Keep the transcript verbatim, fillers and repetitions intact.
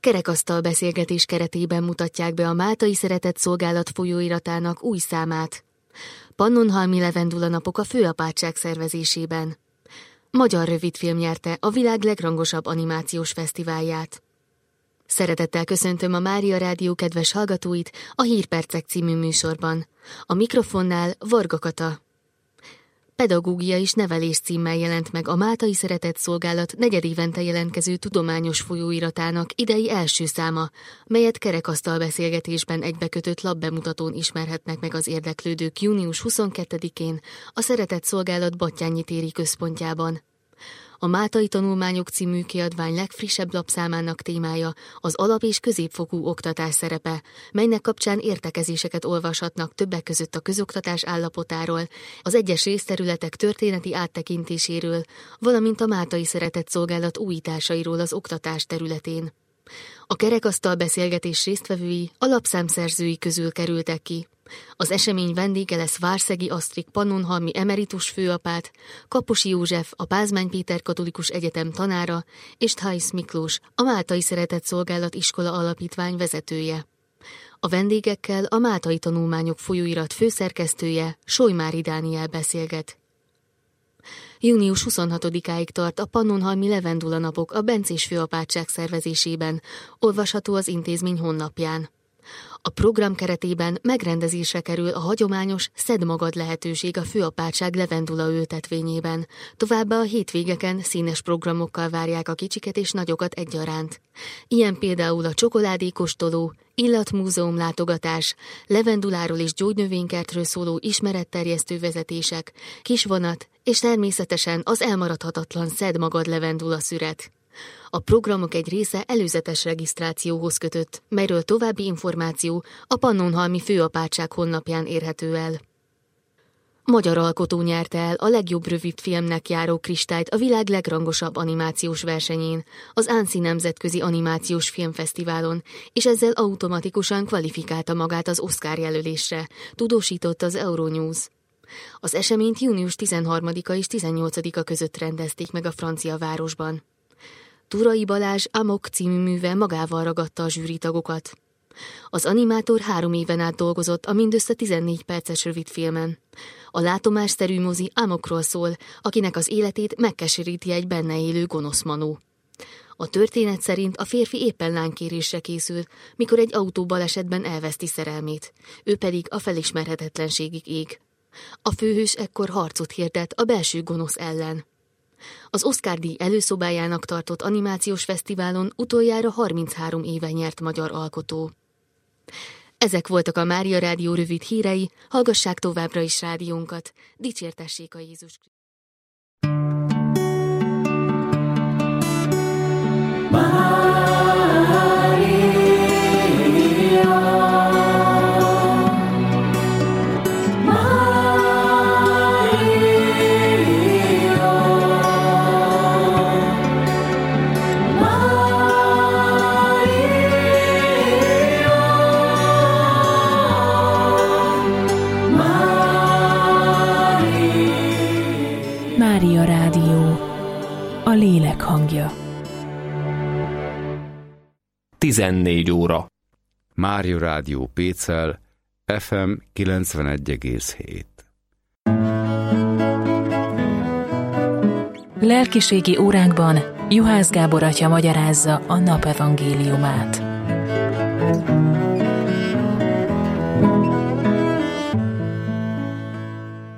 kerekasztal beszélgetés keretében mutatják be a Máltai Szeretett Szolgálat folyóiratának új számát. Pannonhalmi Levendula napok a főapátság szervezésében. Magyar rövidfilm nyerte a világ legrangosabb animációs fesztiválját. Szeretettel köszöntöm a Mária Rádió kedves hallgatóit a Hírpercek című műsorban. A mikrofonnál Varga Kata. Pedagógia és nevelés címmel jelent meg a Máltai Szeretett Szolgálat negyedévente jelentkező tudományos folyóiratának idei első száma, melyet kerekasztal beszélgetésben egybekötött lapbemutatón ismerhetnek meg az érdeklődők június huszonkettedikén a Szeretett Szolgálat Battyányi téri központjában. A Máltai Tanulmányok című kiadvány legfrissebb lapszámának témája az alap- és középfokú oktatás szerepe, melynek kapcsán értekezéseket olvashatnak többek között a közoktatás állapotáról, az egyes részterületek történeti áttekintéséről, valamint a Máltai Szeretett Szolgálat újításairól az oktatás területén. A kerekasztal beszélgetés résztvevői a lapszám szerzői közül kerültek ki. Az esemény vendége lesz Várszegi Asztrik pannonhalmi emeritus főapát, Kaposi József, a Pázmány Péter Katolikus Egyetem tanára, és Theisz Miklós, a Máltai Szeretett Szolgálat Iskola Alapítvány vezetője. A vendégekkel a Máltai Tanulmányok folyóirat főszerkesztője, Solymári Dániel beszélget. június huszonhatodikáig tart a Pannonhalmi Levendula napok a bencés főapátság szervezésében, olvasható az intézmény honlapján. A program keretében megrendezésre kerül a hagyományos Szedd magad lehetőség a főapátság levendula ültetvényében. Továbbá a hétvégeken színes programokkal várják a kicsiket és nagyokat egyaránt. Ilyen például a csokoládékóstoló, illatmúzeum látogatás, levenduláról és gyógynövénykertről szóló ismeretterjesztő vezetések, kisvonat és természetesen az elmaradhatatlan Szedd magad levendula szüret. A programok egy része előzetes regisztrációhoz kötött, melyről további információ a Pannonhalmi Főapátság honlapján érhető el. Magyar alkotó nyerte el a legjobb rövidfilmnek járó kristályt a világ legrangosabb animációs versenyén, az Annecy Nemzetközi Animációs Filmfesztiválon, és ezzel automatikusan kvalifikálta magát az Oscar jelölésre, tudósította az Euronews. Az eseményt június tizenharmadika és tizennyolcadika között rendezték meg a francia városban. Turai Balázs Amok című műve magával ragadta a zsűritagokat. Az animátor három éven át dolgozott a mindössze tizennégy perces rövidfilmen. A látomásszerű mozi Amokról szól, akinek az életét megkeseríti egy benne élő gonosz manó. A történet szerint a férfi éppen lánykérésre készül, mikor egy autóbalesetben elveszti szerelmét, ő pedig a felismerhetetlenségig ég. A főhős ekkor harcot hirdet a belső gonosz ellen. Az Oscar-díj előszobájának tartott animációs fesztiválon utoljára harminchárom éve nyert magyar alkotó. Ezek voltak a Mária Rádió rövid hírei, hallgassák továbbra is rádiónkat. Dicsértessék a Jézus Krisztus! Mária Rádió, a lélek hangja. tizennégy óra. Mária Rádió Pécel, ef em kilencvenegy egész hét. Lelkiségi óránkban Juhász Gábor atya magyarázza a nap evangéliumát.